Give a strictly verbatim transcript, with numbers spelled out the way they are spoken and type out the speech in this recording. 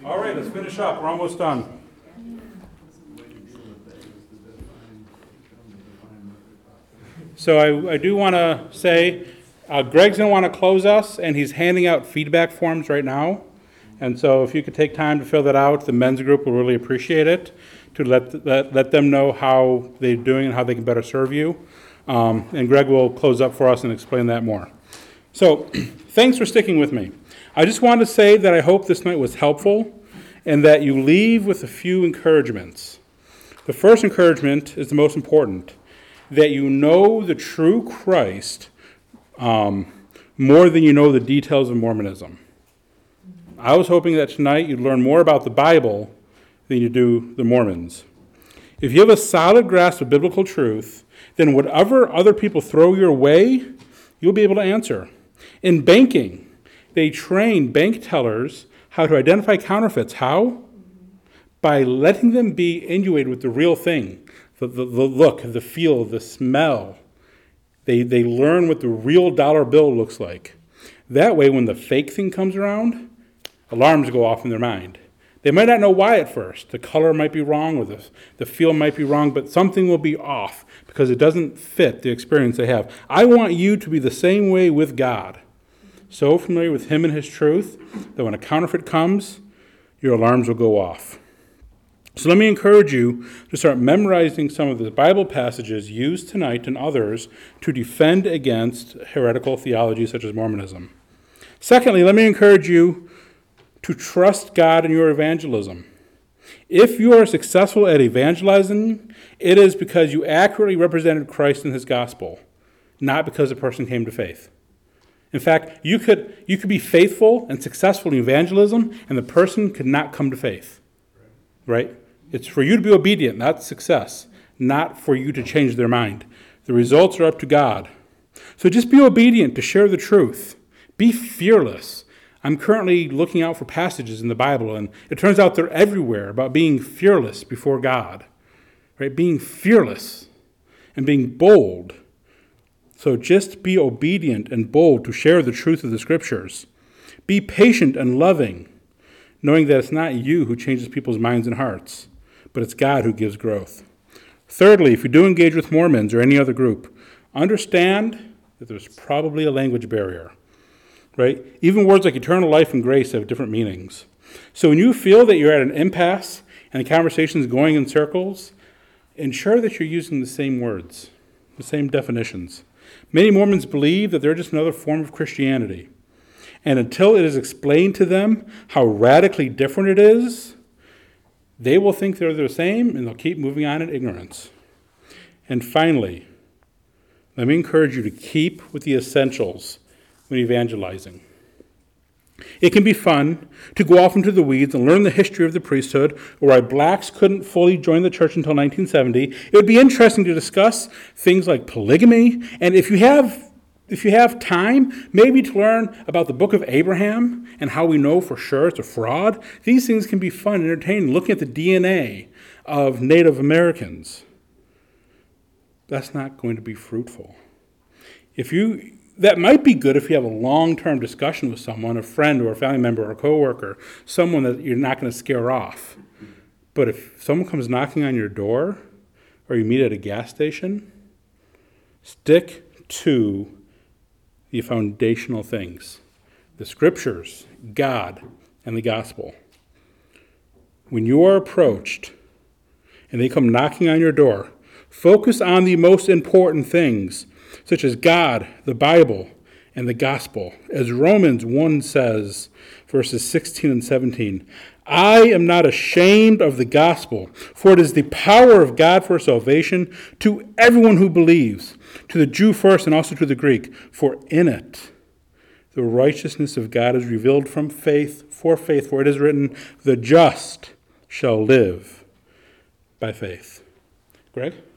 All right, let's finish up. We're almost done. So I, I do want to say, uh, Greg's going to want to close us, and he's handing out feedback forms right now. And so if you could take time to fill that out, the men's group will really appreciate it, to let, let, let them know how they're doing and how they can better serve you. Um, and Greg will close up for us and explain that more. So thanks for sticking with me. I just wanted to say that I hope this night was helpful and that you leave with a few encouragements. The first encouragement is the most important, that you know the true Christ um, more than you know the details of Mormonism. I was hoping that tonight you'd learn more about the Bible than you do the Mormons. If you have a solid grasp of biblical truth, then whatever other people throw your way, you'll be able to answer. In banking, they train bank tellers how to identify counterfeits. How? By letting them be imbued with the real thing, the, the, the look, the feel, the smell. They, they learn what the real dollar bill looks like. That way, when the fake thing comes around, alarms go off in their mind. They might not know why at first. The color might be wrong or the, the feel might be wrong, but something will be off because it doesn't fit the experience they have. I want you to be the same way with God. So familiar with him and his truth that when a counterfeit comes, your alarms will go off. So let me encourage you to start memorizing some of the Bible passages used tonight and others to defend against heretical theology such as Mormonism. Secondly, let me encourage you to trust God in your evangelism. If you are successful at evangelizing, it is because you accurately represented Christ and his gospel, not because the person came to faith. In fact, you could you could be faithful and successful in evangelism, and the person could not come to faith. Right? It's for you to be obedient, not success, not for you to change their mind. The results are up to God. So just be obedient to share the truth. Be fearless. I'm currently looking out for passages in the Bible, and it turns out they're everywhere about being fearless before God. Right? Being fearless and being bold. So just be obedient and bold to share the truth of the Scriptures. Be patient and loving, knowing that it's not you who changes people's minds and hearts, but it's God who gives growth. Thirdly, if you do engage with Mormons or any other group, understand that there's probably a language barrier, right? Even words like eternal life and grace have different meanings. So when you feel that you're at an impasse and the conversation is going in circles, ensure that you're using the same words, the same definitions. Many Mormons believe that they're just another form of Christianity. And until it is explained to them how radically different it is, they will think they're the same and they'll keep moving on in ignorance. And finally, let me encourage you to keep with the essentials when evangelizing. It can be fun to go off into the weeds and learn the history of the priesthood or why blacks couldn't fully join the church until nineteen seventy. It would be interesting to discuss things like polygamy, and if you have If you have time, maybe to learn about the book of Abraham and how we know for sure it's a fraud. These things can be fun and entertaining, looking at the D N A of Native Americans. That's not going to be fruitful. If you, that might be good if you have a long-term discussion with someone, a friend or a family member or a coworker, someone that you're not going to scare off. But if someone comes knocking on your door or you meet at a gas station, stick to the foundational things, the Scriptures, God, and the gospel. When you are approached and they come knocking on your door, focus on the most important things, such as God, the Bible, and the gospel. As Romans one says, verses sixteen and seventeen, I am not ashamed of the gospel, for it is the power of God for salvation to everyone who believes, to the Jew first and also to the Greek. For in it the righteousness of God is revealed from faith for faith, for it is written, the just shall live by faith. Greg?